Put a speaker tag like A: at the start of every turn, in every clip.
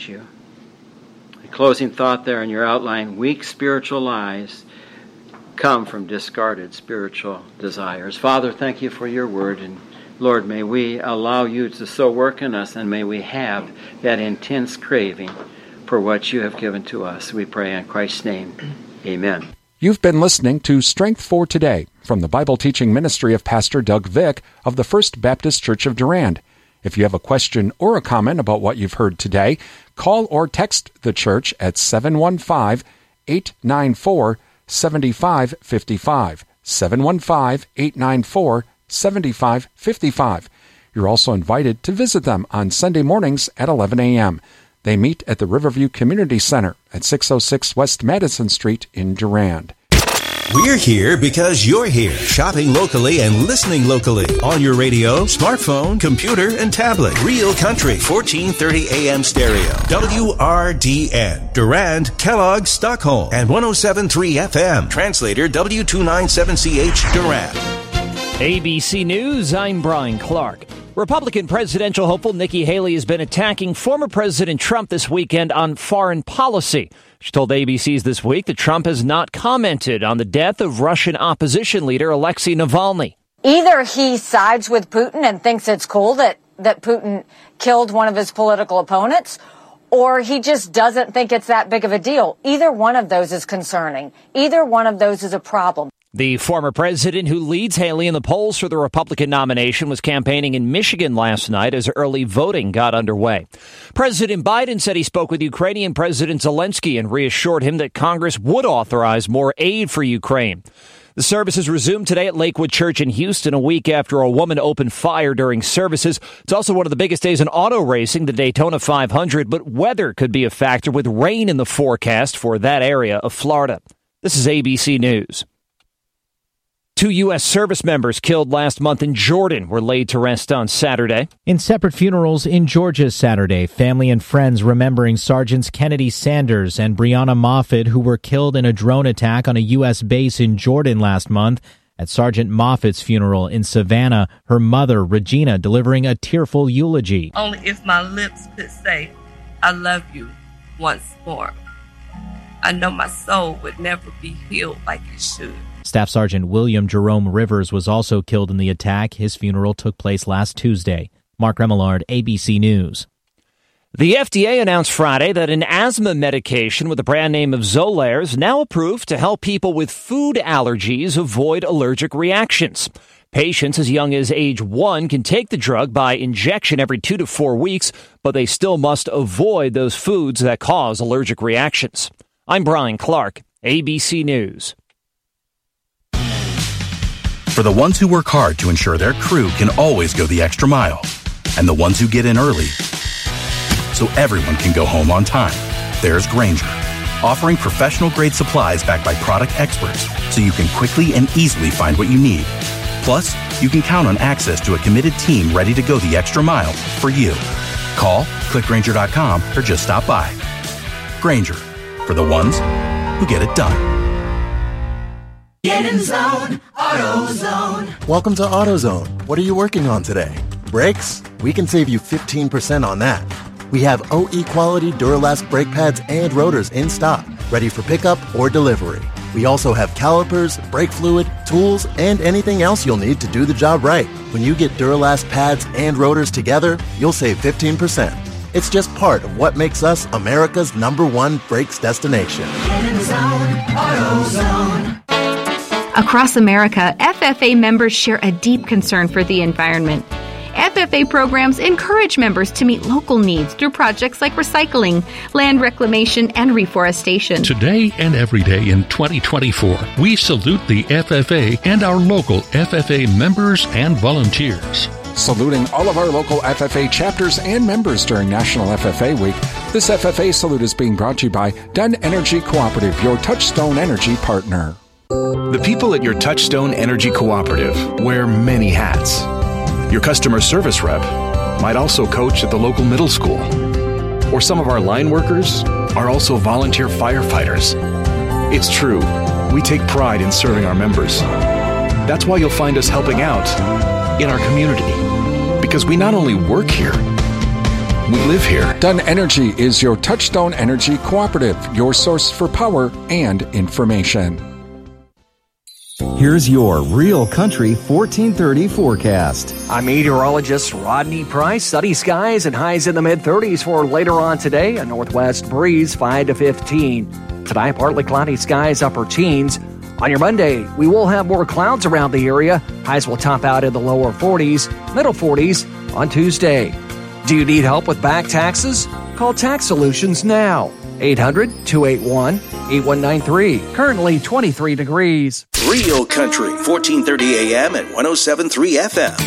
A: need you. The closing thought there in your outline, weak spiritual lives come from discarded spiritual desires. Father, thank you for your word, and Lord, may we allow you to so work in us, and may we have that intense craving for what you have given to us. We pray in Christ's name. Amen.
B: You've been listening to Strength for Today from the Bible teaching ministry of Pastor Doug Vick of the First Baptist Church of Durand. If you have a question or a comment about what you've heard today, call or text the church at 715-894-7555, 715-894-7555. You're also invited to visit them on Sunday mornings at 11 a.m. They meet at the Riverview Community Center at 606 West Madison Street in Durand.
C: We're here because you're here, shopping locally and listening locally on your radio, smartphone, computer, and tablet. Real Country, 1430 AM stereo. WRDN, Durand, Kellogg, Stockholm, and 107.3 FM. Translator W297CH, Durand.
D: ABC News, I'm Brian Clark. Republican presidential hopeful Nikki Haley has been attacking former President Trump this weekend on foreign policy. She told ABC's This Week that Trump has not commented on the death of Russian opposition leader Alexei Navalny.
E: Either he sides with Putin and thinks it's cool that Putin killed one of his political opponents, or he just doesn't think it's that big of a deal. Either one of those is concerning. Either one of those is a problem.
D: The former president who leads Haley in the polls for the Republican nomination was campaigning in Michigan last night as early voting got underway. President Biden said he spoke with Ukrainian President Zelensky and reassured him that Congress would authorize more aid for Ukraine. The services resumed today at Lakewood Church in Houston a week after a woman opened fire during services. It's also one of the biggest days in auto racing, the Daytona 500, but weather could be a factor with rain in the forecast for that area of Florida. This is ABC News. 2 U.S. service members killed last month in Jordan were laid to rest on Saturday.
F: In separate funerals in Georgia Saturday, family and friends remembering Sergeants Kennedy Sanders and Breonna Moffett, who were killed in a drone attack on a U.S. base in Jordan last month. At Sergeant Moffitt's funeral in Savannah, her mother, Regina, delivering a tearful eulogy.
G: Only if my lips could say, I love you once more. I know my soul would never be healed like it should.
F: Staff Sergeant William Jerome Rivers was also killed in the attack. His funeral took place last Tuesday. Mark Remillard, ABC News.
D: The FDA announced Friday that an asthma medication with the brand name of Xolair is now approved to help people with food allergies avoid allergic reactions. Patients as young as age 1 can take the drug by injection every 2 to 4 weeks, but they still must avoid those foods that cause allergic reactions. I'm Brian Clark, ABC News.
H: For the ones who work hard to ensure their crew can always go the extra mile, and the ones who get in early so everyone can go home on time, there's Grainger, offering professional-grade supplies backed by product experts so you can quickly and easily find what you need. Plus, you can count on access to a committed team ready to go the extra mile for you. Call, click Grainger.com, or just stop by. Grainger, for the ones who get it done.
I: Get in the zone, AutoZone.
J: Welcome to AutoZone. What are you working on today? Brakes? We can save you 15% on that. We have OE quality Duralast brake pads and rotors in stock, ready for pickup or delivery. We also have calipers, brake fluid, tools, and anything else you'll need to do the job right. When you get Duralast pads and rotors together, you'll save 15%. It's just part of what makes us America's #1 brakes destination.
I: Get in the zone, AutoZone.
K: Across America, FFA members share a deep concern for the environment. FFA programs encourage members to meet local needs through projects like recycling, land reclamation, and reforestation.
L: Today and every day in 2024, we salute the FFA and our local FFA members and volunteers.
B: Saluting all of our local FFA chapters and members during National FFA Week, this FFA salute is being brought to you by Dunn Energy Cooperative, your Touchstone Energy partner.
M: The people at your Touchstone Energy Cooperative wear many hats. Your customer service rep might also coach at the local middle school. Or some of our line workers are also volunteer firefighters. It's true, we take pride in serving our members. That's why you'll find us helping out in our community. Because we not only work here, We live here.
B: Dunn Energy is your Touchstone Energy Cooperative, your source for power and information.
N: Here's your Real Country 1430 forecast.
O: I'm meteorologist Rodney Price. Sunny skies and highs in the mid-30s for later on today. A northwest breeze 5 to 15. Tonight, partly cloudy skies, upper teens. On your Monday, we will have more clouds around the area. Highs will top out in the lower 40s, middle 40s on Tuesday. Do you need help with back taxes? Call Tax Solutions now. 800-281-8193. Currently 23 degrees.
C: Real Country, 1430 AM and 107.3 FM.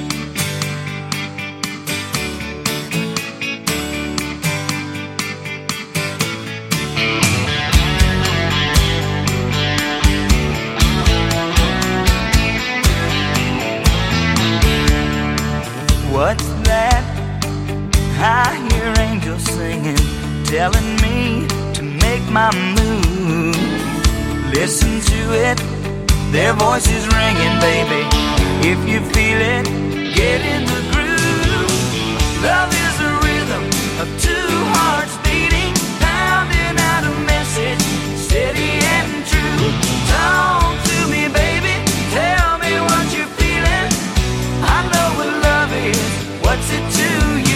I: What's that? I hear angels singing, telling me to make my move. Listen to it, their voices ringing, baby. If you feel it, get in the groove. Love is the rhythm of two hearts beating, pounding out a message, steady and true. Talk to me, baby, tell me what you're feeling. I know what love is, what's it to you?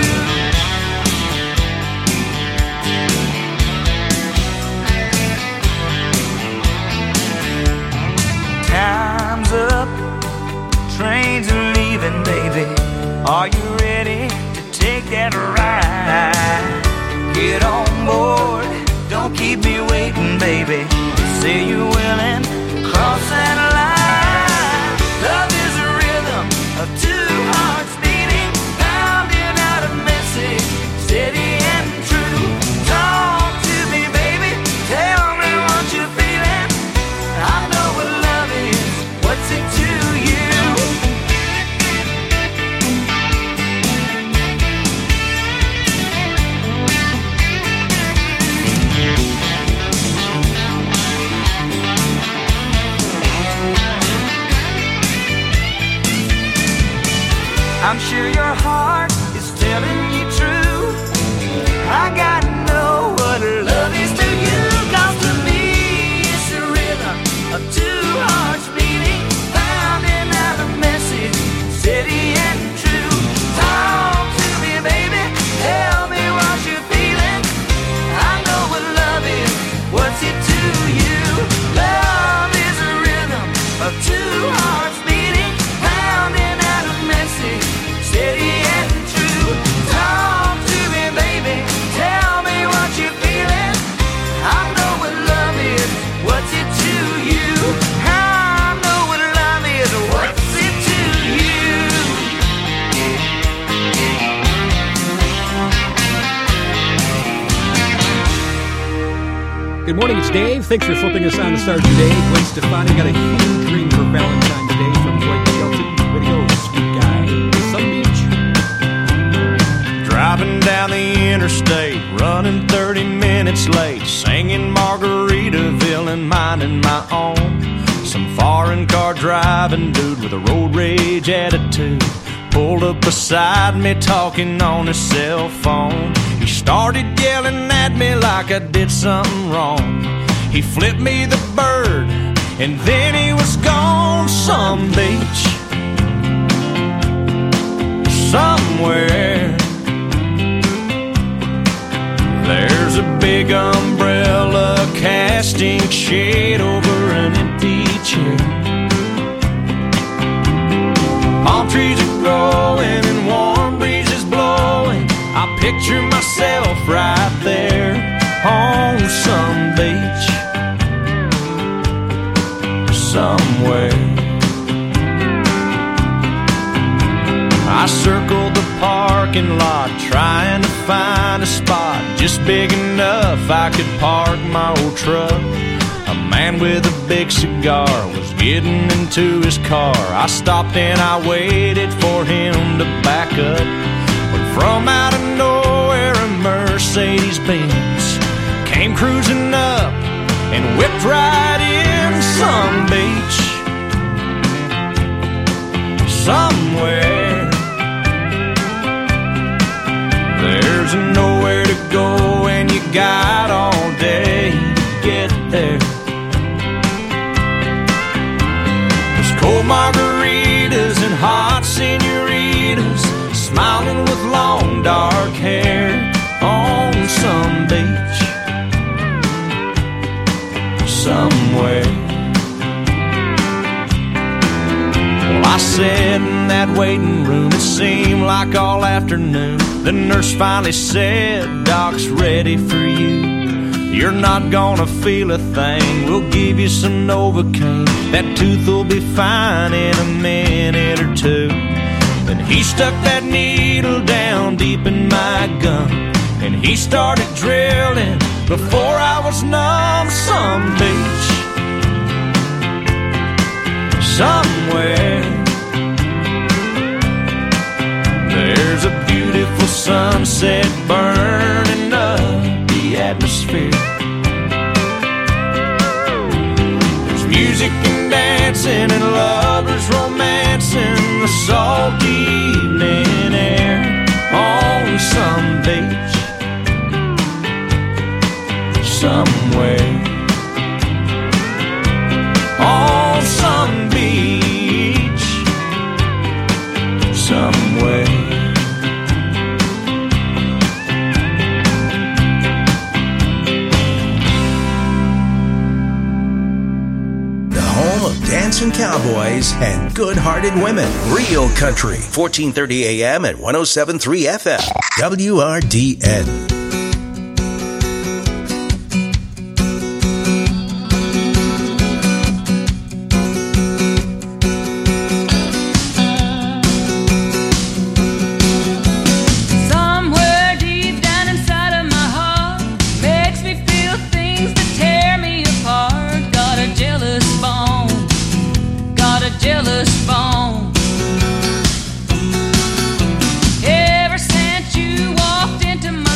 I: Time's up, trains are leaving, baby. Are you ready to take that ride? Get on board, don't keep me waiting, baby. Say you're willing, cross that line. Love is a rhythm of two hearts beating, pounding out a message, steady and true. Talk to me, baby, tell me what you're feeling. I know what love is, what's it to you? I'm sure your heart is telling you true. I gotta know what love is to you. 'Cause to me it's the rhythm of two hearts beating, pounding out a message, steady and true. Talk to me, baby, tell me what you're feeling. I know what love is, what's it to you? Love is a rhythm of two hearts beating, pounding out a message, steady and true. Talk to me, baby, tell me what you're feeling. I know what love is, what's it to you? I know what love is, what's it to you?
P: Good morning, it's Dave. Thanks for flipping us on to start your day. Gwen Stefani got a huge ring for Valentine's Day from Blake Shelton. Way to go, sweet guy. Sun Beach.
Q: Driving down the interstate, running 30 minutes late, singing Margaritaville and minding my own. Some foreign car driving dude with a road rage attitude pulled up beside me talking on his cell phone. He started yelling at me like I did something wrong. He flipped me the bird and then he was gone. Some beach somewhere, there's a big umbrella casting shade over an empty chair. Palm trees are growing and warm breezes blowing. I picture myself right there on some beach somewhere. I circled the parking lot trying to find a spot just big enough I could park my old truck. A man with a big cigar was getting into his car. I stopped and I waited for him to back up. When from out of nowhere a Mercedes-Benz came cruising up and whipped right in. Some beach somewhere, go and you got all day to get there. There's cold margaritas and hot senoritas smiling with long dark hair on some beach somewhere. Well, I sat in that waiting room, it seemed like all afternoon. The nurse finally said, "Doc's ready for you. You're not gonna feel a thing. We'll give you some Novocaine. That tooth will be fine in a minute or two." Then he stuck that needle down deep in my gum, and he started drilling before I was numb. Some beach somewhere, there's a beautiful sunset burning up the atmosphere. There's music and dancing and lovers romancing the salty evening air on some beach somewhere. On some beach somewhere.
C: Dancing cowboys and good-hearted women. Real Country, 1430 AM at 107.3 FM. WRDN.
R: Ever since you walked into my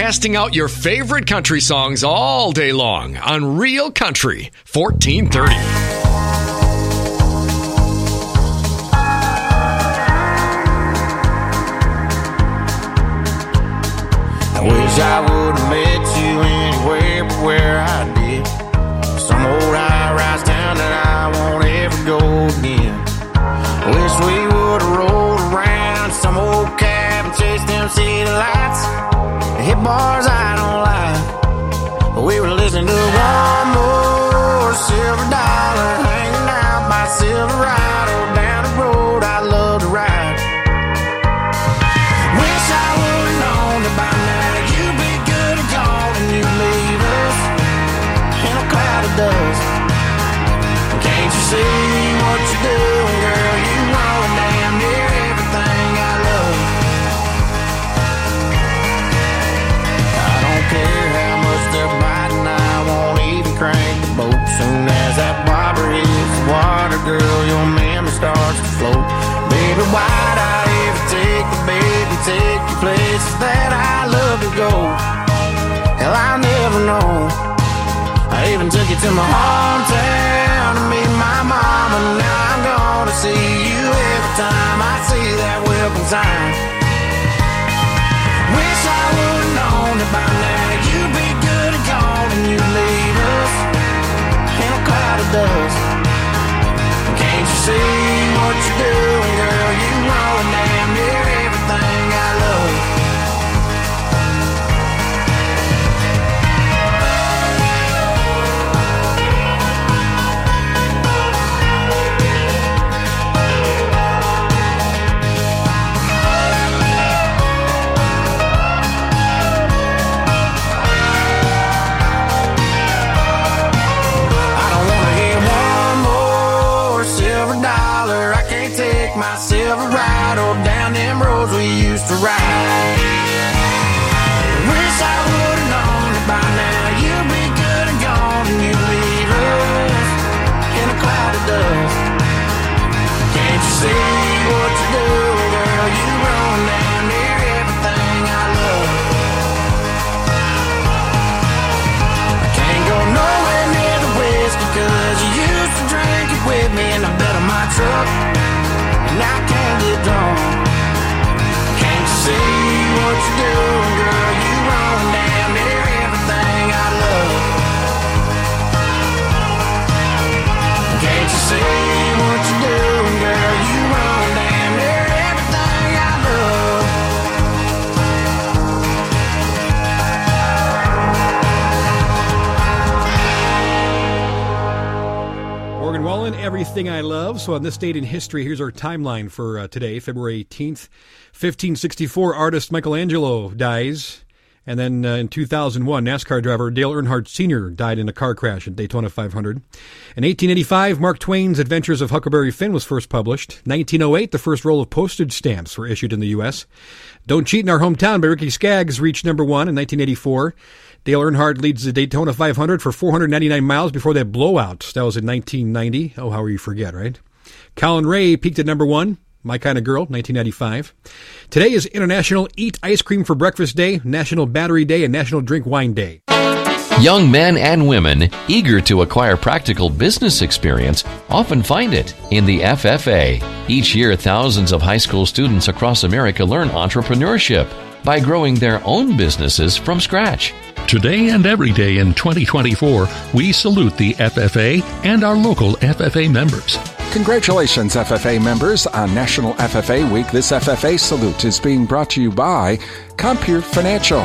S: blasting out your favorite country songs all day long on Real Country 1430.
T: I wish I would have met you anywhere but where I did. Some old high-rise town that I won't ever go again. I wish we would have rolled around some old cab and chased them city lights. Hit bars I don't like, but we were listening to one more silver dollar, hanging out by Silverado down the road I love to ride. Wish I would have known that by now you'd be good and gone and you'd leave us in a cloud of dust. Can't you see what you're doing, girl? You ruin damn near everything I love. I don't care how much they're biting, I won't even crank the boat. Soon as that bobber hits the water, girl, your memory starts to float. Baby, why'd I ever take the bait and take you places that I love to go? Hell, I'll never know. I even took you to my hometown to meet my mama. Now I'm gonna see you every time I see that welcome sign. Wish I would've known that by now you'd be good and gone and you'd leave us in a cloud of dust. Can't you see what you're doing, girl? You ruin damn near everything I love. My Silverado down them roads we used to ride. Wish I would've known that by now you'd be good and gone and you'd leave us in a cloud of dust. Can't you see what you're doing, girl? You ruin damn near everything I love. I can't go nowhere near the whiskey 'cause you used to drink it with me in the bed of my truck. And I can't get drunk. Can't you see what you're doing, girl? You run damn near everything I love. Can't you see what you're doing, girl? You run damn near everything I love.
P: Morgan Wallen, Everything I Love. So on this date in history, here's our timeline for today, February 18th. 1564, artist Michelangelo dies. And then in 2001, NASCAR driver Dale Earnhardt Sr. died in a car crash at Daytona 500. In 1885, Mark Twain's Adventures of Huckleberry Finn was first published. 1908, the first roll of postage stamps were issued in the U.S. Don't Cheat in Our Hometown by Ricky Skaggs reached number one in 1984. Dale Earnhardt leads the Daytona 500 for 499 miles before that blowout. That was in 1990. Oh, how you forget, right? Colin Ray peaked at number one. My Kind of Girl, 1995. Today is International Eat Ice Cream for Breakfast Day, National Battery Day, and National Drink Wine Day.
U: Young men and women eager to acquire practical business experience often find it in the FFA. Each year, thousands of high school students across America learn entrepreneurship by growing their own businesses from scratch.
L: Today and every day in 2024, we salute the FFA and our local FFA members.
B: Congratulations, FFA members, on National FFA Week. This FFA salute is being brought to you by Compeer Financial.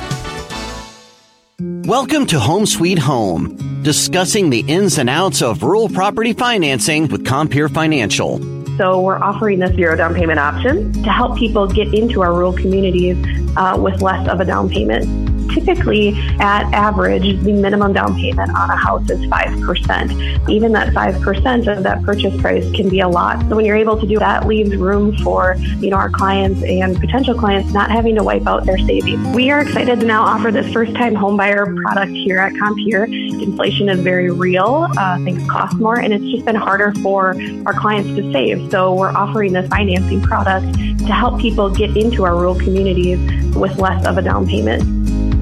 V: Welcome to Home Sweet Home, discussing the ins and outs of rural property financing with Compeer Financial.
W: So we're offering this zero down payment option to help people get into our rural communities with less of a down payment. Typically, at average, the minimum down payment on a house is 5%. Even that 5% of that purchase price can be a lot. So when you're able to do that, leaves room for our clients and potential clients not having to wipe out their savings. We are excited to now offer this first-time homebuyer product here at Compeer. Inflation is very real. Things cost more, and it's just been harder for our clients to save. So we're offering this financing product to help people get into our rural communities with less of a down payment.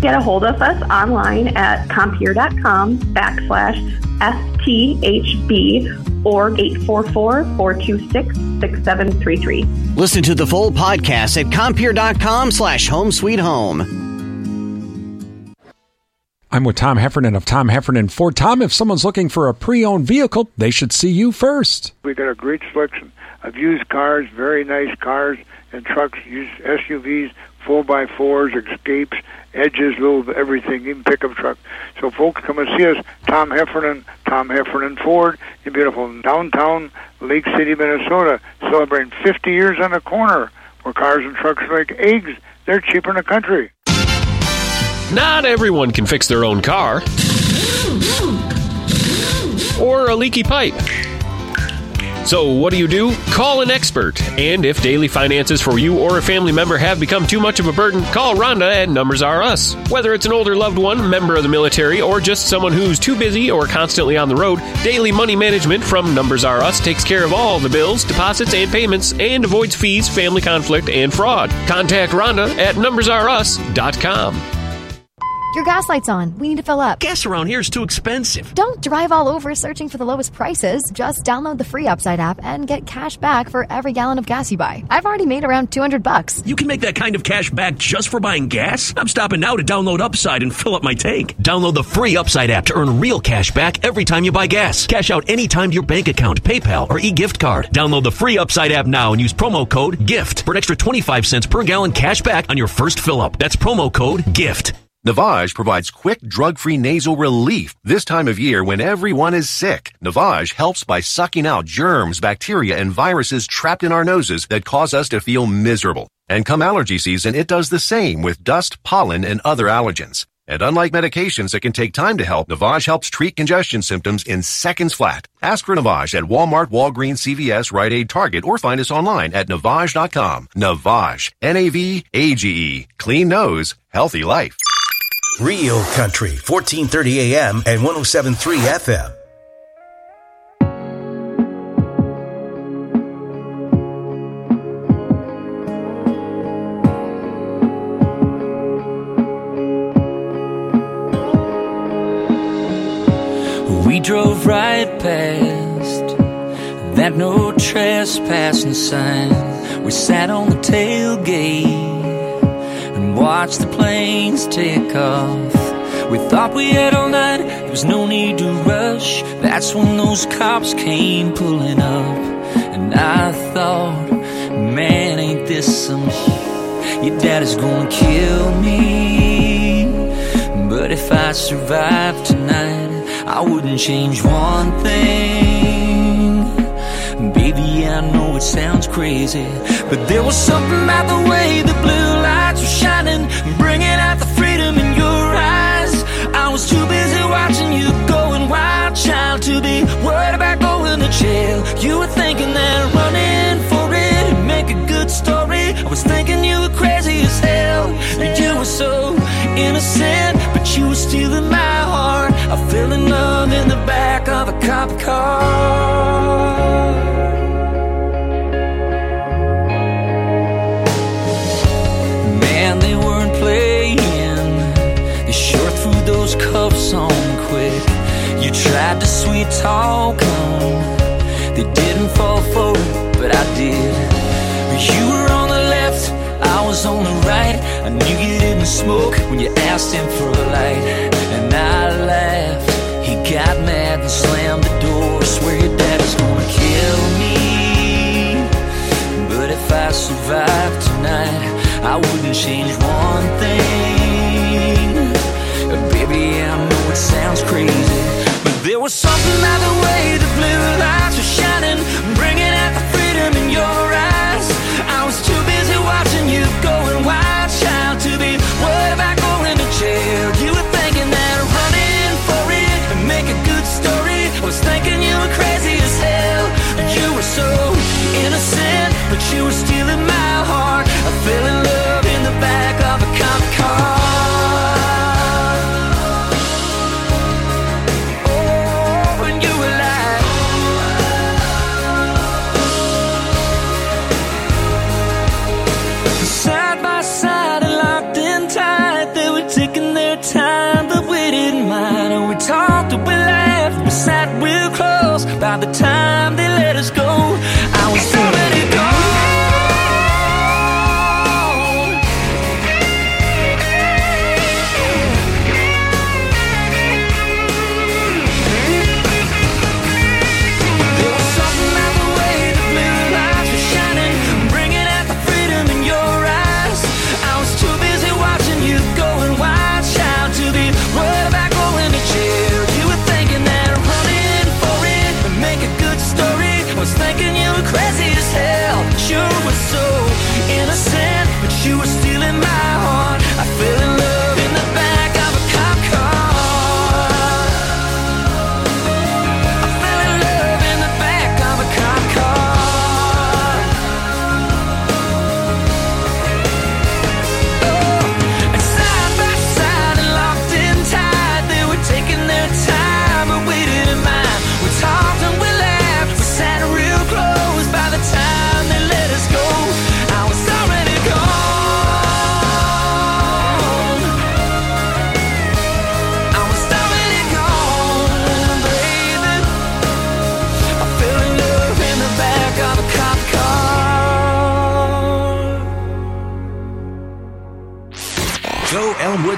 W: get a hold of us online at compeer.com/STHB or 844-426-6733.
V: Listen to the full podcast at compeer.com/home sweet home.
B: I'm with Tom Heffernan of Tom Heffernan Ford. Tom, if someone's looking for a pre-owned vehicle, they should see you first.
A: We got a great selection of used cars, very nice cars and trucks, used SUVs, 4x4s, Escapes, Edges, little everything, even pickup truck. So folks, come and see us, Tom Heffernan Ford, in beautiful downtown Lake City, Minnesota, celebrating 50 years on the corner, where cars and trucks are like eggs. They're cheaper in the country.
E: Not everyone can fix their own car or a leaky pipe. So what do? Call an expert. And if daily finances for you or a family member have become too much of a burden, call Rhonda at Numbers R Us. Whether it's an older loved one, member of the military, or just someone who's too busy or constantly on the road, Daily Money Management from Numbers R Us takes care of all the bills, deposits, and payments and avoids fees, family conflict, and fraud. Contact Rhonda at numbersrus.com.
G: Your gas light's on. We need to fill up.
X: Gas around here is too expensive.
G: Don't drive all over searching for the lowest prices. Just download the free Upside app and get cash back for every gallon of gas you buy. I've already made around $200.
X: You can make that kind of cash back just for buying gas? I'm stopping now to download Upside and fill up my tank. Download the free Upside app to earn real cash back every time you buy gas. Cash out anytime to your bank account, PayPal, or e-gift card. Download the free Upside app now and use promo code GIFT for an extra 25 cents per gallon cash back on your first fill up. That's promo code GIFT.
Y: Navage provides quick, drug-free nasal relief this time of year when everyone is sick. Navage helps by sucking out germs, bacteria, and viruses trapped in our noses that cause us to feel miserable. And come allergy season, it does the same with dust, pollen, and other allergens. And unlike medications that can take time to help, Navage helps treat congestion symptoms in seconds flat. Ask for Navage at Walmart, Walgreens, CVS, Rite Aid, Target, or find us online at Navage.com. Navage. N-A-V-A-G-E. Clean nose, healthy life.
C: Real Country, 1430 AM and 107.3 FM.
Z: We drove right past that no trespassing sign. We sat on the tailgate and watch the planes take off. We thought we had all night, there was no need to rush. That's when those cops came pulling up. And I thought, man, ain't this some shit? Your daddy's gonna kill me. But if I survive tonight, I wouldn't change one thing. Baby, I know it sounds crazy, but there was something about the way the blue lights were shining, bringing out the freedom in your eyes. I was too busy watching you going wild, child, to be worried about going to jail. You were thinking that running for it would make a good story. I was thinking you were crazy as hell. You were so innocent, but you were stealing my heart. I fell in love in the back of a cop car. Man, they weren't playing. They sure threw those cuffs on quick. You tried to sweet talk them. They didn't fall for it, but I did. You were on the left, I was on the right. I knew you didn't smoke when you asked him for a light. And I laughed. He got mad and slammed the door. Swear your daddy's gonna kill me. But if I survive tonight, I wouldn't change one thing. Baby, I know it sounds crazy, but there was something about the way the blue lights were shining, bringing out the freedom in your eyes. I was too busy watching you going wild, child, to be worried about going to jail. You were thinking that running for it would make a good story. I was thinking you were crazy as hell. You were so innocent, but you were stealing my heart. I fell in love in the back of a cop car.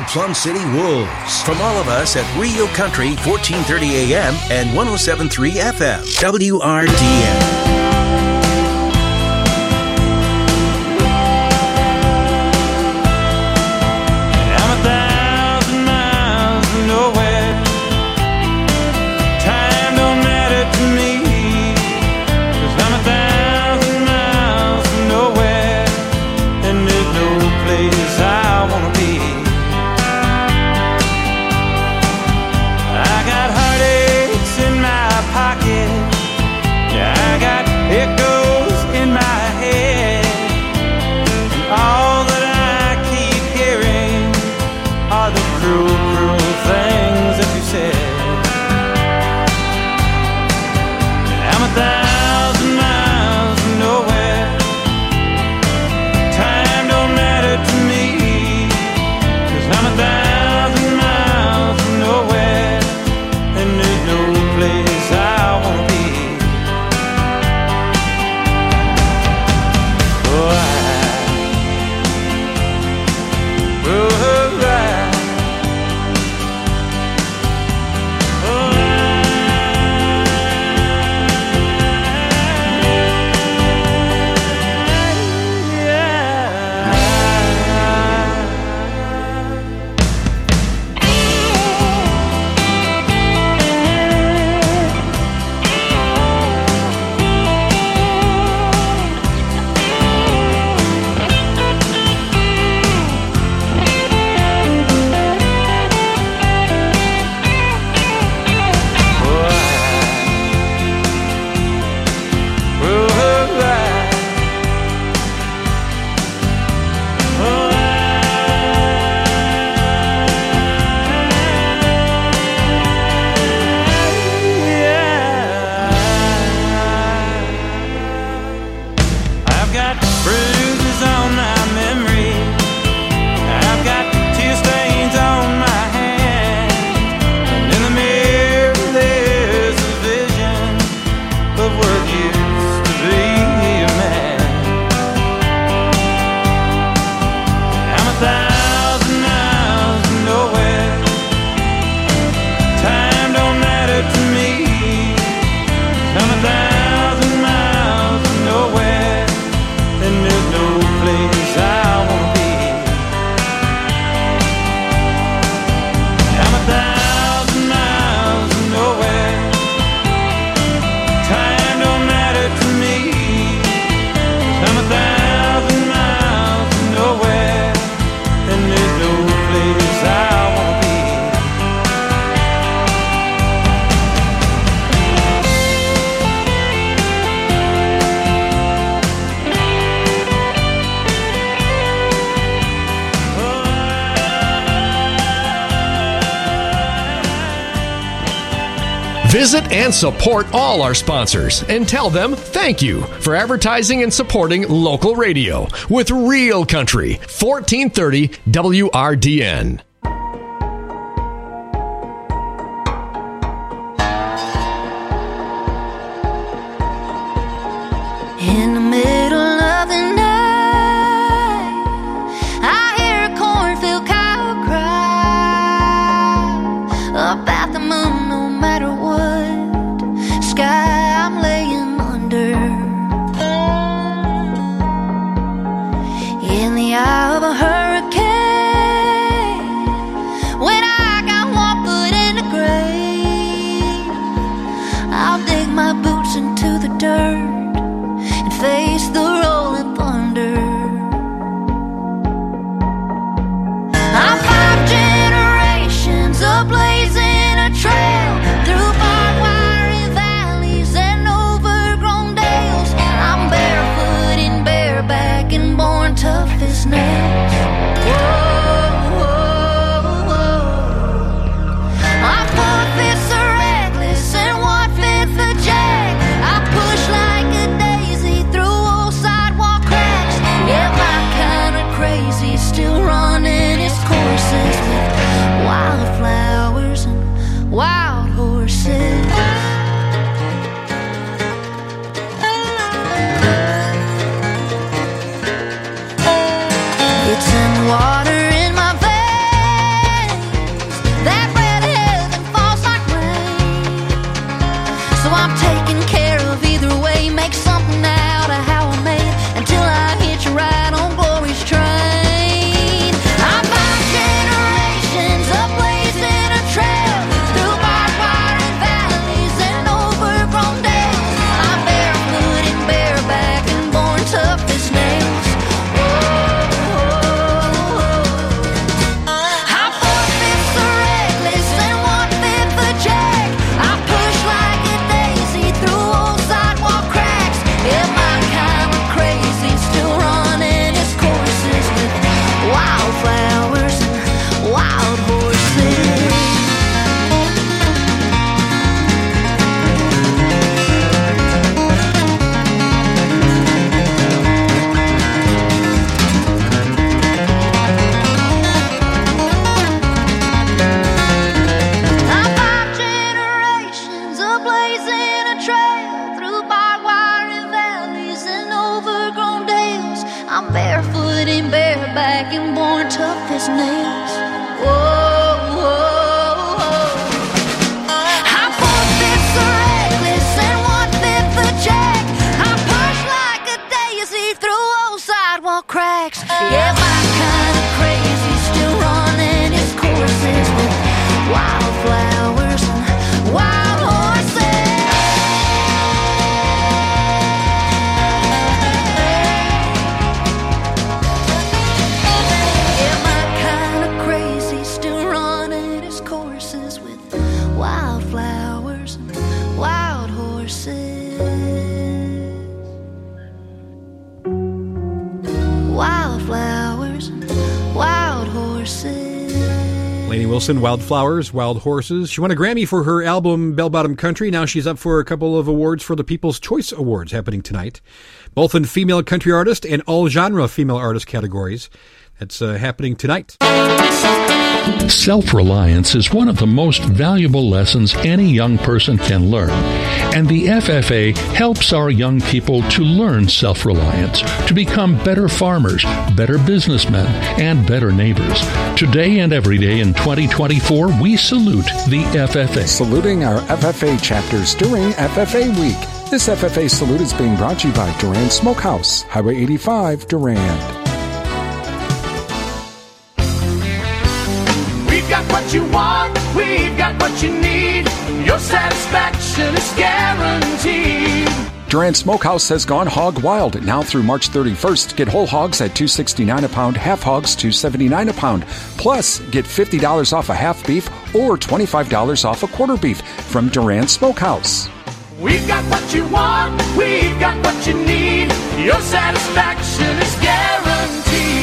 C: Plum City Wolves. From all of us at Rio Country, 1430 AM and 107.3 FM. WRDN.
S: Visit and support all our sponsors and tell them thank you for advertising and supporting local radio with Real Country, 1430 WRDN.
R: In the middle of the night, I hear a cornfield cow cry about the moon, no matter what sky I'm laying under. In the eye of a hurricane, when I got one foot in the grave, I'll dig my boots into the dirt, face the rolling thunder. I'm 5 generations of blazing a trail
P: Wilson, Wildflowers, Wild Horses. She won a Grammy for her album Bell Bottom Country. Now she's up for a couple of awards for the People's Choice Awards happening tonight, both in female country artist and all genre female artist categories. That's happening tonight.
L: Self-reliance is one of the most valuable lessons any young person can learn. And the FFA helps our young people to learn self-reliance, to become better farmers, better businessmen, and better neighbors. Today and every day in 2024, we salute the FFA.
B: Saluting our FFA chapters during FFA Week. This FFA salute is being brought to you by Durand Smokehouse, Highway 85, Durand.
I: We've got what you want, we've got what you need. Your satisfaction is guaranteed.
B: Durand Smokehouse has gone hog wild. Now through March 31st, get whole hogs at $2.69 a pound, half hogs $2.79 a pound. Plus, get $50 off a half beef or $25 off a quarter beef from Durand Smokehouse.
I: We've got what you want, we've got what you need. Your satisfaction is guaranteed.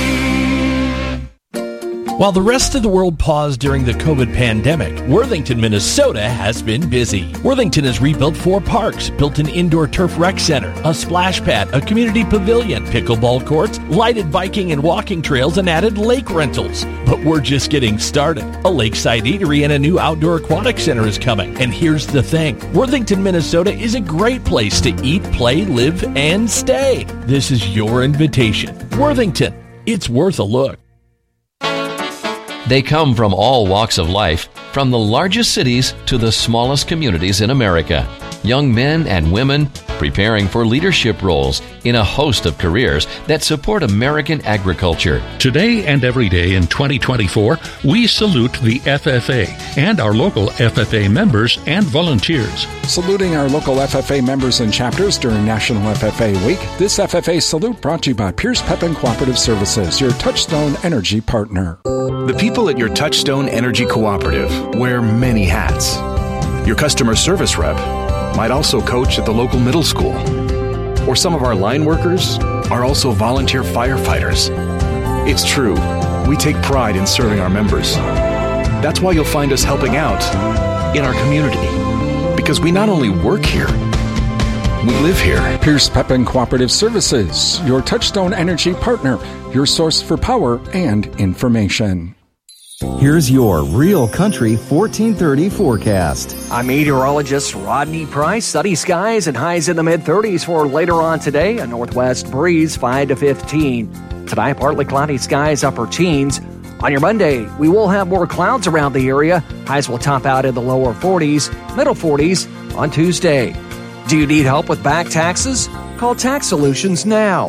D: While the rest of the world paused during the COVID pandemic, Worthington, Minnesota has been busy. Worthington has rebuilt 4 parks, built an indoor turf rec center, a splash pad, a community pavilion, pickleball courts, lighted biking and walking trails, and added lake rentals. But we're just getting started. A lakeside eatery and a new outdoor aquatic center is coming. And here's the thing. Worthington, Minnesota is a great place to eat, play, live, and stay. This is your invitation. Worthington. It's worth a look.
U: They come from all walks of life, from the largest cities to the smallest communities in America. Young men and women preparing for leadership roles in a host of careers that support American agriculture.
L: Today and every day in 2024, we salute the FFA and our local FFA members and volunteers.
B: Saluting our local FFA members and chapters during National FFA Week, this FFA salute brought to you by Pierce Pepin Cooperative Services, your Touchstone Energy partner.
F: The people at your Touchstone Energy Cooperative wear many hats. Your customer service rep might also coach at the local middle school. Or some of our line workers are also volunteer firefighters. It's true, we take pride in serving our members. That's why you'll find us helping out in our community. Because we not only work here, we live here.
B: Pierce Pepin Cooperative Services, your Touchstone Energy partner, your source for power and information.
N: Here's your Real Country 1430 forecast.
O: I'm meteorologist Rodney Price. Sunny skies and highs in the mid-30s for later on today. A northwest breeze, 5 to 15. Tonight, partly cloudy skies, upper teens. On your Monday, we will have more clouds around the area. Highs will top out in the lower 40s, middle 40s on Tuesday. Do you need help with back taxes? Call Tax Solutions now.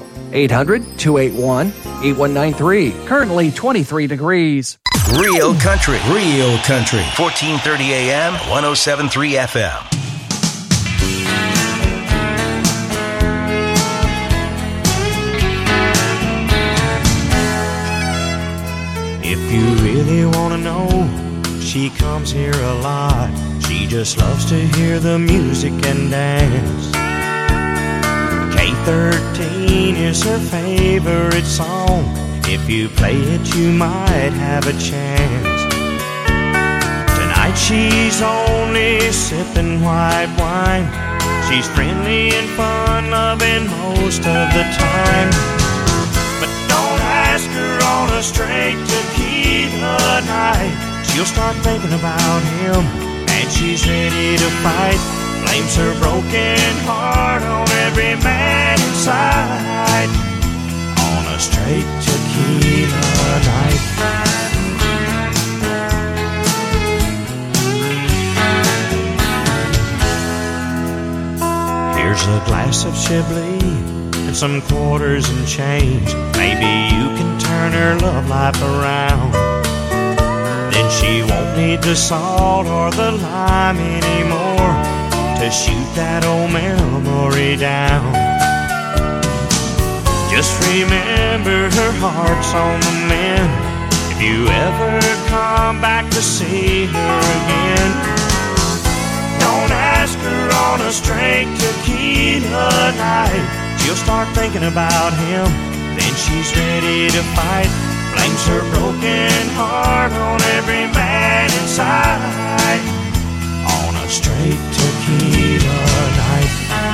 O: 800-281-8193. Currently 23 degrees.
C: Real Country. 1430 AM, 107.3 FM.
H: If you really want to know, she comes here a lot. She just loves to hear the music and dance. K13 is her favorite song. If you play it, you might have a chance. Tonight she's only sipping white wine. She's friendly and fun-loving most of the time. But don't ask her on a straight tequila night. She'll start thinking about him, and she's ready to fight. Blames her broken heart on every man inside. On a straight tequila night. Here's a glass of Chablis and some quarters and change. Maybe you can turn her love life around. Then she won't need the salt or the lime anymore to shoot that old memory down. Just remember her heart's on the mend. If you ever come back to see her again, don't ask her on a straight tequila night. She'll start thinking about him, then she's ready to fight. blames her broken heart on every man inside, on a straight tequila night.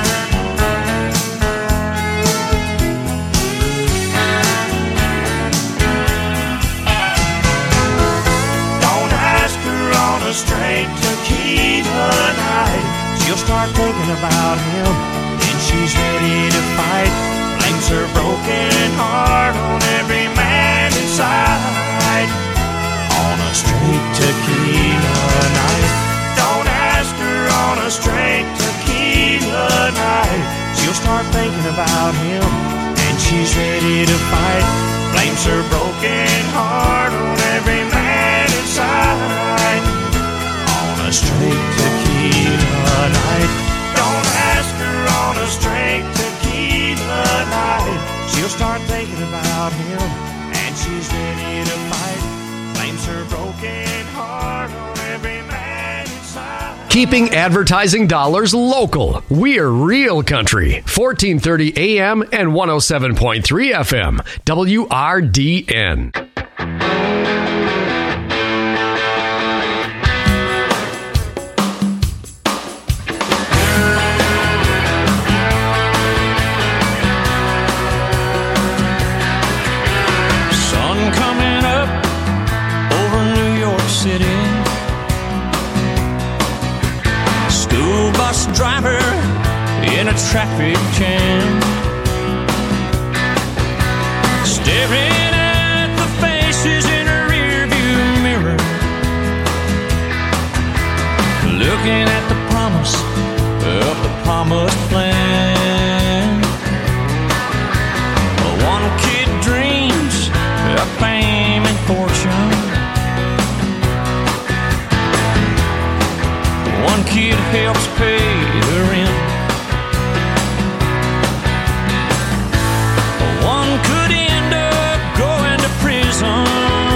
H: Don't ask her on a straight tequila night. She'll start thinking about him, then she's ready to fight. Blames her broken heart on every man inside, on a straight tequila night. Don't ask her on a straight tequila night. She'll start thinking about him, and she's ready to fight. Blames her broken heart on every man inside, on a straight tequila night. Don't ask her on a straight tequila night. She'll start thinking about him, and she's ready to fight. Blames her broken heart on every man inside.
S: Keeping advertising dollars local. We're Real Country. 1430 AM and 107.3 FM. WRDN.
Z: Driver in a traffic jam, staring at the faces in a rearview mirror, looking at the promise of the promised plan. One kid dreams of fame and fortune, one kid helps pay the rent. One could end up going to prison.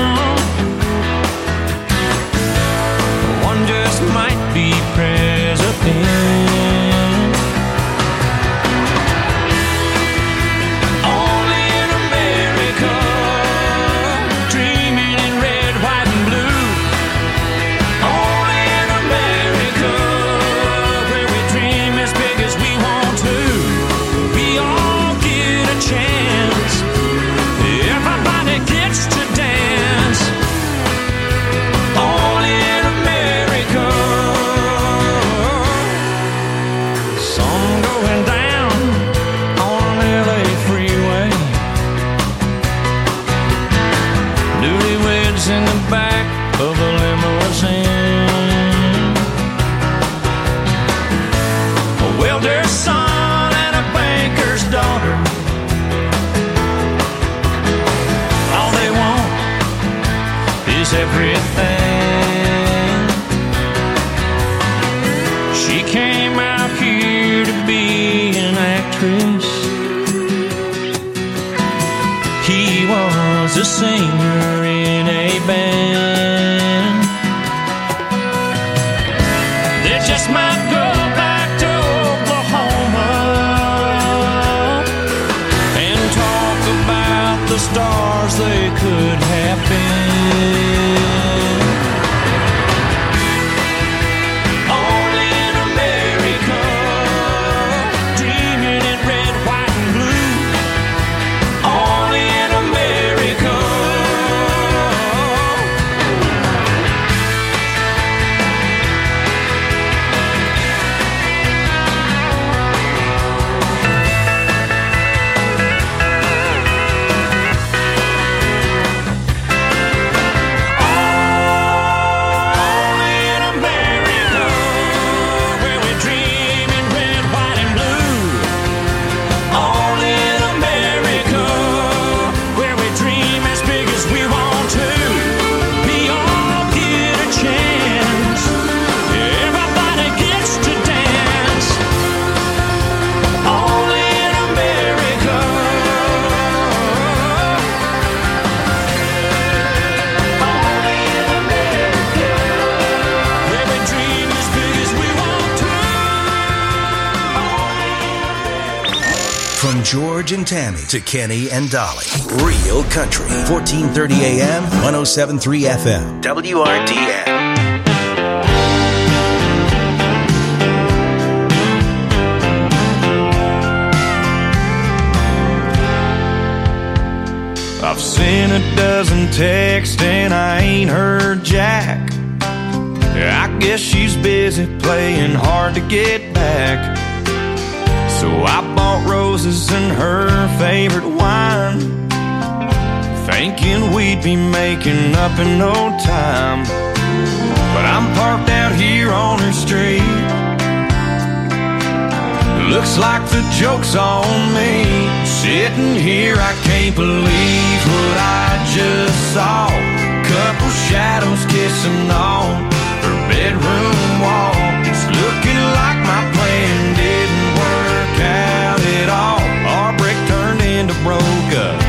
Z: One just might be president. Only in America, dreaming in red, white, and blue. Only in America, where we dream as big as we want to. We all get a chance. Everybody gets to dance. Only in America. Sun going down on an LA freeway. Newlyweds in the back of a limousine. A welder's son and a banker's daughter. All they want is everything. She came out here to be an actress. He was a singer in a band. They just might go back to Oklahoma and talk about the stars they could have been. Only in America, dreaming in red, white, and blue. Only in America.
C: George and Tammy to Kenny and Dolly. Real Country, 1430 AM, 107.3 FM, WRDN.
H: I've sent a dozen texts and I ain't heard Jack. I guess she's busy playing hard to get back. So I bought roses and her favorite wine, thinking we'd be making up in no time. But I'm parked out here on her street. Looks like the joke's on me. Sitting here, I can't believe what I just saw. Couple shadows kissing on her bedroom wall. It's looking like my plan didn't work out at all. Our break turned into broke up.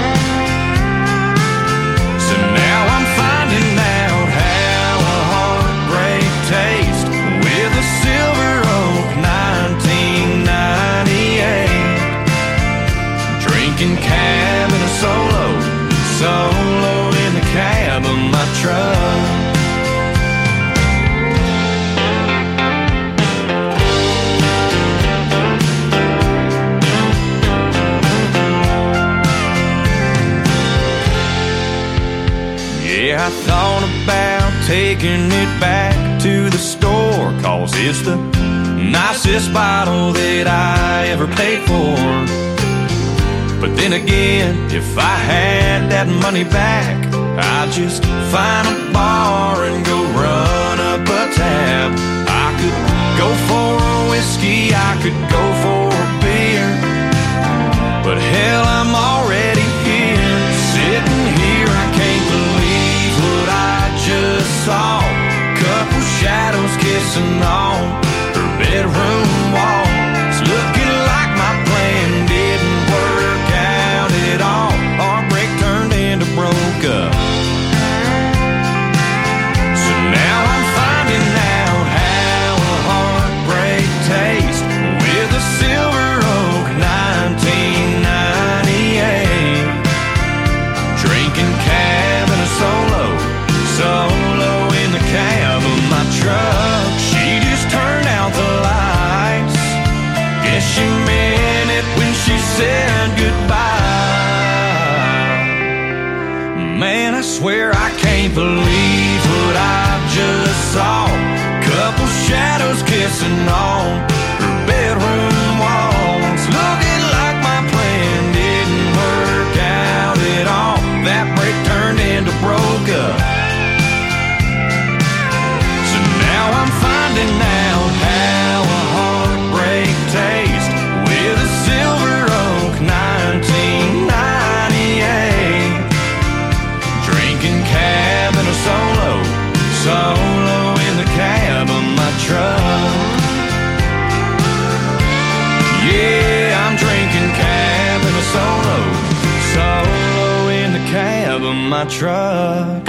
H: So now I'm finding out how a heartbreak tastes with a Silver Oak 1998. Drinking cabin solo in the cab of my truck. Yeah, I thought about taking it back to the store, 'cause it's the nicest bottle that I ever paid for. But then again, if I had that money back, I'd just find a bar and go run up a tab. I could go for a whiskey, I could go for a beer, but hell, I'm already here. Sitting here, I can't believe what I just saw. Couple shadows kissing on her bedroom wall. It's looking like my plan didn't work out at all. Our break turned into broke up. So now I'm finding out how a heartbreak tastes with a Silver Oak 1998. Drinking cabin solo in the cab of my truck. She just turned out the lights. Guess she meant it when she said goodbye. Man, I swear I can't believe what I just saw. Couple shadows kissing on her bedroom walls. Looking like my plan didn't work out at all. That break turned into broke up. So now I'm finding out how a heartbreak tastes with a Silver Oak 1998. Drinking cabin solo in the cab of my truck. Yeah, I'm drinking cabin solo in the cab of my truck.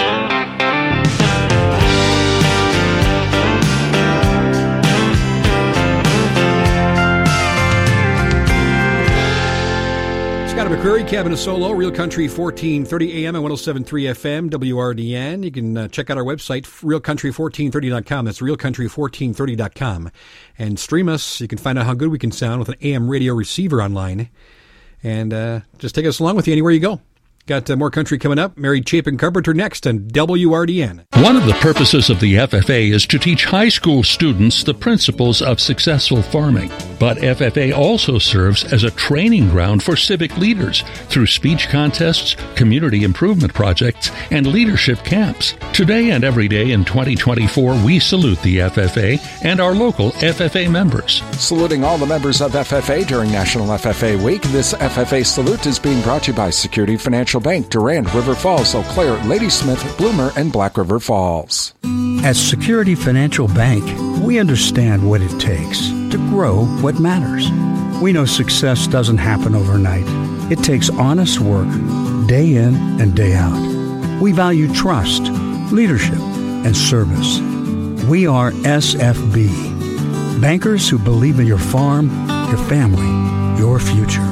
P: Scott McCreary, Cabin of Solo, Real Country 1430 AM and 107.3 FM, WRDN. You can check out our website, realcountry1430.com. That's realcountry1430.com. And stream us. You can find out how good we can sound with an AM radio receiver online. And just take us along with you anywhere you go. Got more country coming up. Mary Chapin Carpenter next on WRDN.
L: One of the purposes of the FFA is to teach high school students the principles of successful farming. But FFA also serves as a training ground for civic leaders through speech contests, community improvement projects, and leadership camps. Today and every day in 2024, we salute the FFA and our local FFA members.
B: Saluting all the members of FFA during National FFA Week, this FFA salute is being brought to you by Security Financial Bank, Durand, River Falls, Eau Claire, Ladysmith, Bloomer, and Black River Falls.
J: At Security Financial Bank, we understand what it takes to grow what matters. We know success doesn't happen overnight. It takes honest work, day in and day out. We value trust, leadership, and service. We are SFB, bankers who believe in your farm, your family, your future.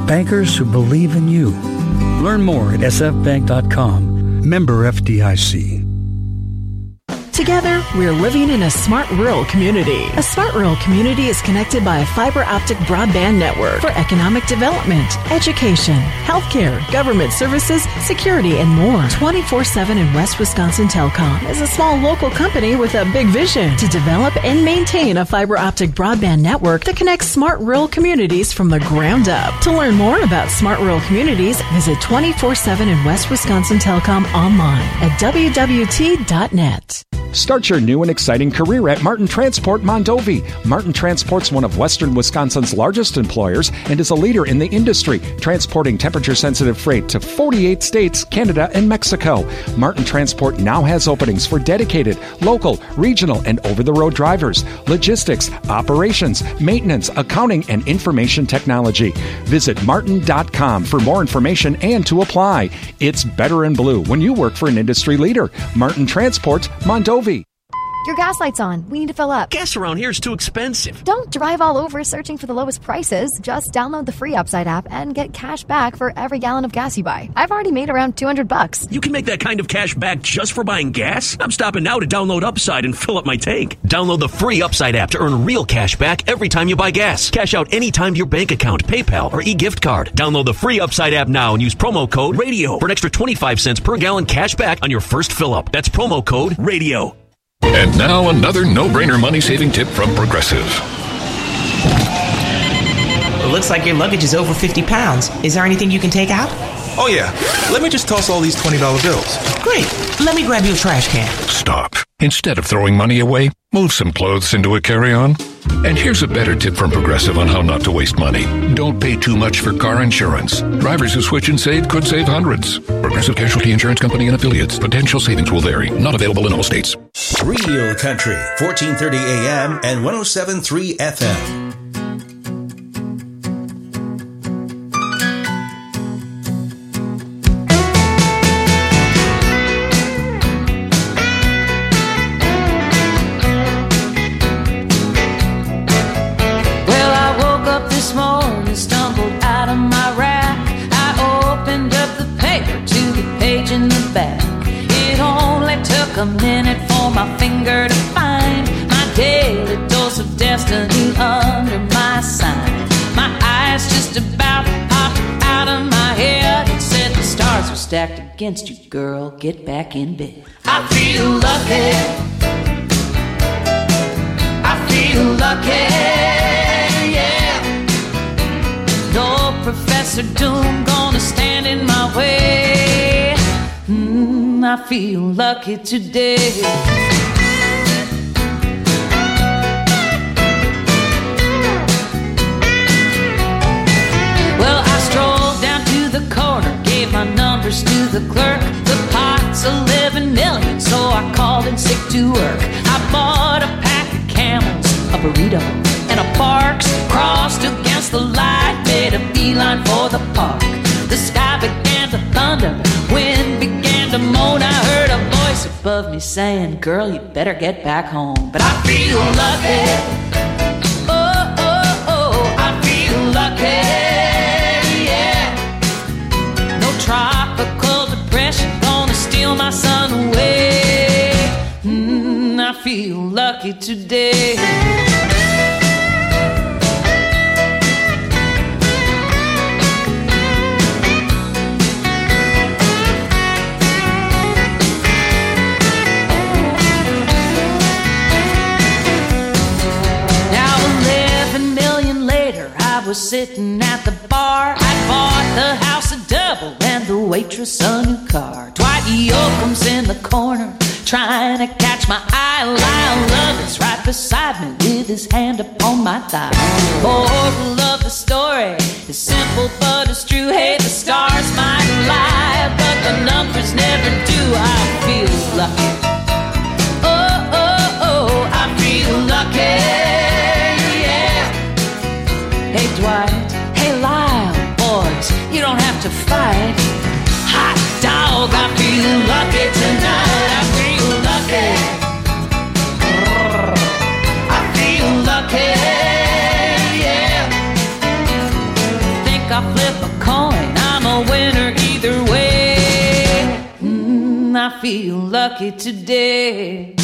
J: Bankers who believe in you. Learn more at sfbank.com. Member FDIC.
K: Together, we're living in a smart rural community. A smart rural community is connected by a fiber optic broadband network for economic development, education, healthcare, government services, security, and more. 24/7 in West Wisconsin Telecom is a small local company with a big vision to develop and maintain a fiber optic broadband network that connects smart rural communities from the ground up. To learn more about smart rural communities, visit 24/7 in West Wisconsin Telecom online at wwt.net.
B: Start your new and exciting career at Martin Transport Mondovi. Martin Transport's one of Western Wisconsin's largest employers and is a leader in the industry, transporting temperature-sensitive freight to 48 states, Canada, and Mexico. Martin Transport now has openings for dedicated, local, regional, and over-the-road drivers, logistics, operations, maintenance, accounting, and information technology. Visit martin.com for more information and to apply. It's better in blue when you work for an industry leader. Martin Transport Mondovi.
G: Your gas light's on. We need to fill up.
X: Gas around here is too expensive.
G: Don't drive all over searching for the lowest prices. Just download the free Upside app and get cash back for every gallon of gas you buy. I've already made around $200.
X: You can make that kind of cash back just for buying gas? I'm stopping now to download Upside and fill up my tank. Download the free Upside app to earn real cash back every time you buy gas. Cash out anytime to your bank account, PayPal, or e-gift card. Download the free Upside app now and use promo code RADIO for an extra 25 cents per gallon cash back on your first fill up. That's promo code RADIO.
M: And now another no-brainer money-saving tip from Progressive.
Q: It looks like your luggage is over 50 pounds. Is there anything you can take out?
T: Oh, yeah. Let me just toss all these $20 bills.
Q: Great. Let me grab you a trash can.
M: Stop. Instead of throwing money away, move some clothes into a carry-on. And here's a better tip from Progressive on how not to waste money. Don't pay too much for car insurance. Drivers who switch and save could save hundreds. Progressive Casualty Insurance Company and affiliates. Potential savings will vary. Not available in all states.
C: Real Country, 1430 AM and 107.3 FM.
Z: A minute for my finger to find my daily dose of destiny under my sign. My eyes just about popped out of my head and said the stars were stacked against you, girl. Get back in bed. I feel lucky. I feel lucky, yeah. No Professor Doom gonna stand in my way. I feel lucky today. Well, I strolled down to the corner, gave my numbers to the clerk. The pot's 11 million, so I called in sick to work. I bought a pack of Camels, a burrito, and a Parks. Crossed against the light, made a beeline for the park. The sky began to thunder, wind began to moan. I heard a voice above me saying, girl, you better get back home. But I feel lucky. Oh, oh, oh, I feel lucky, yeah. No tropical depression gonna steal my sun away. I feel lucky today. Sitting at the bar, I bought the house a double and the waitress a new car. Dwight Yoakam's in the corner, trying to catch my eye. Lyle Lovett's right beside me with his hand upon my thigh. Moral of the story is simple but it's true. Hey, the stars might lie, but the numbers never do. I feel lucky. Oh, oh, oh, I feel lucky. Hey Dwight, hey Lyle, boys, you don't have to fight. Hot dog, I feel lucky tonight. I feel lucky. I feel lucky, yeah. Think I'll flip
A: I feel lucky today.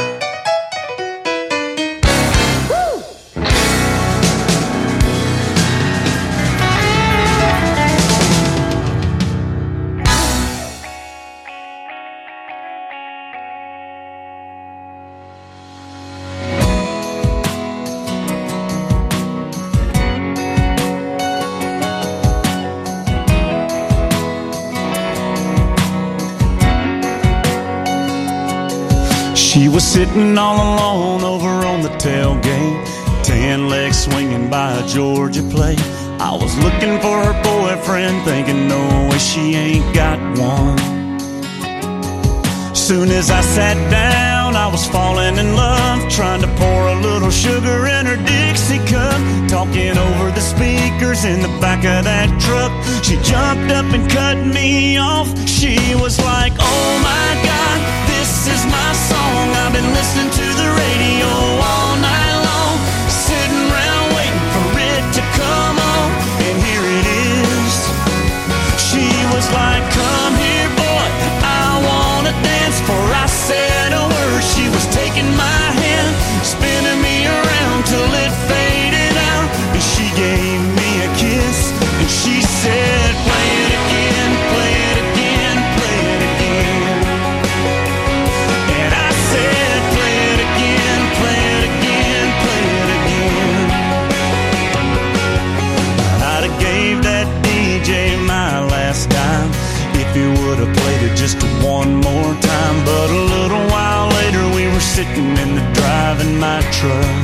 H: She was sitting all alone over on the tailgate, 10 legs swinging by a Georgia plate. I was looking for her boyfriend, thinking no way she ain't got one. Soon as I sat down, I was falling in love, trying to pour a little sugar in her Dixie cup, talking over the speakers in the back of that truck. She jumped up and cut me off. She was like, oh my God, this is my song. I've been listening to the radio all night long, sitting around waiting for it to come on, and here it is. She was like, come here boy, I wanna dance. Before I said a word, she was taking my hand, spinning me around till it faded out, and she gave me a kiss, and she said, play it again, play it again, play it again. And I said, play it again, play it again, play it again. I'd have gave that DJ my last dime if he would have played it just one more time. But a little while later we were sitting in the driving my truck.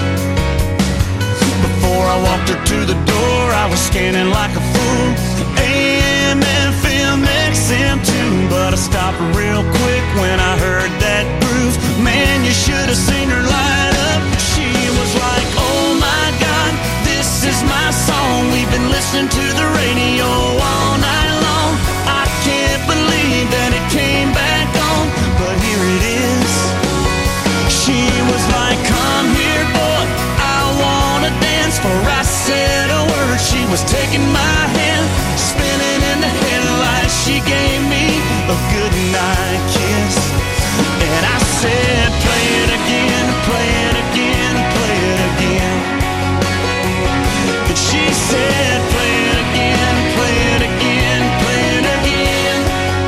H: Before I walked her to the door, I was scanning like a fool, AM, FM, XM too. But I stopped real quick when I heard that groove. Man, you should have seen her light up. She was like, oh my God, this is my song. We've been listening to the radio all night long. I can't believe that it came back on, but here it is. She was like, come here boy, I wanna dance. For I said a word, she was taking my hand, spinning in the headlights. She gave me a good night kiss, and I said, play it again, play it again, play it again. And she said, play it again, play it again, play it again.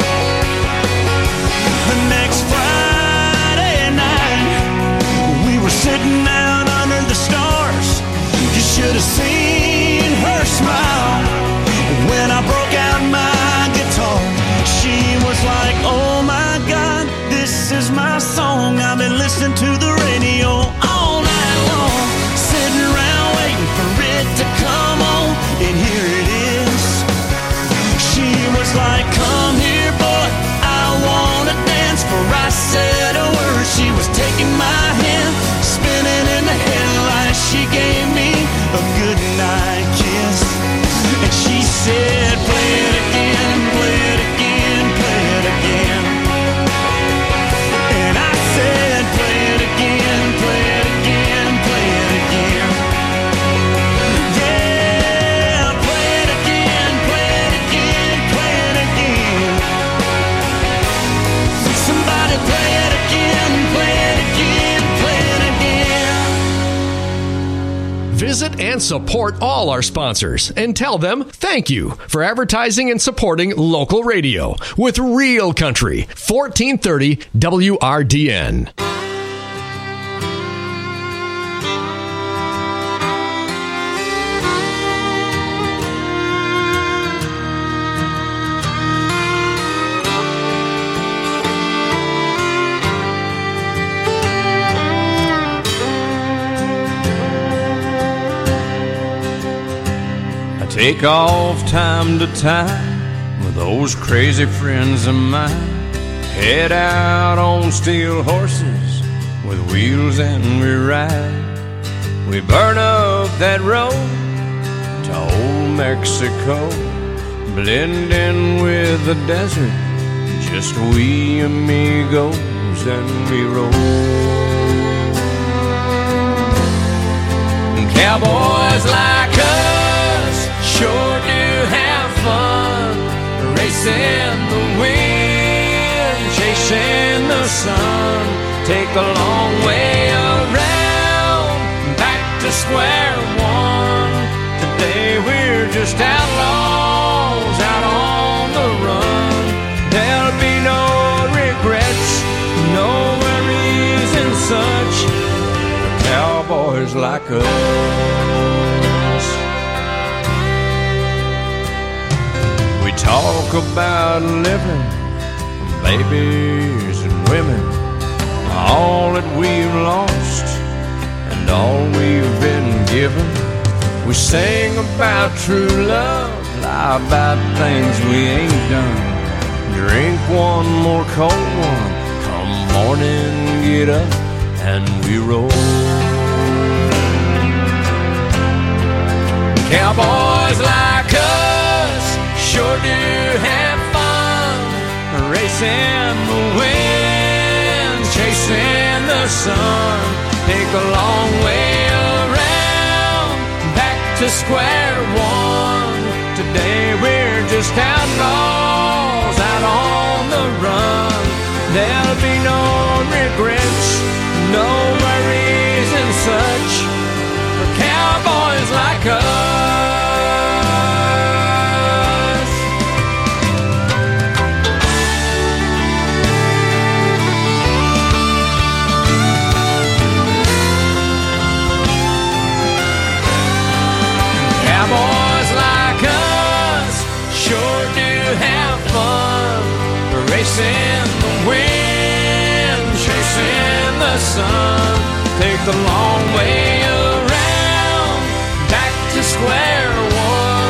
H: The next Friday night, we were sitting out under the stars. You should have seen her smile when I broke out my guitar. She was like, oh my God, this is my song. I've been listening to the radio all night long, sitting around waiting for it to come on, and here it is. She was like, come here boy, I wanna dance. For I said a word, she was taking my hand, spinning in the headlights. She gave me a good night kiss, and she said, play it again, play it again, play it again. And I said, play it again, play it again, play it again. Yeah, play it again, play it again, play it again. Somebody play it again, play it again, play it again.
S: Visit and support all our sponsors and tell them thank you for advertising and supporting local radio with Real Country, 1430 WRDN.
H: Take off time to time with those crazy friends of mine. Head out on steel horses with wheels and we ride. We burn up that road to old Mexico, blend in with the desert, just we amigos and we roll. Cowboys like us sure do have fun, racing the windshield sun. Take the long way around, back to square one. Today we're just outlaws out on the run. There'll be no regrets, no worries and such for cowboys like us. We talk about living, babies and women, all that we've lost and all we've been given. We sing about true love, lie about things we ain't done. Drink one more cold one, come morning, get up and we roll. Cowboys like us sure do have fun, racing the wind, chasing the sun. Take a long way around, back to square one. Today we're just outlaws out on the run. There'll be no regrets, no worries and such for cowboys like us. Cowboys like us sure do have fun, racing the wind, chasing the sun. Take the long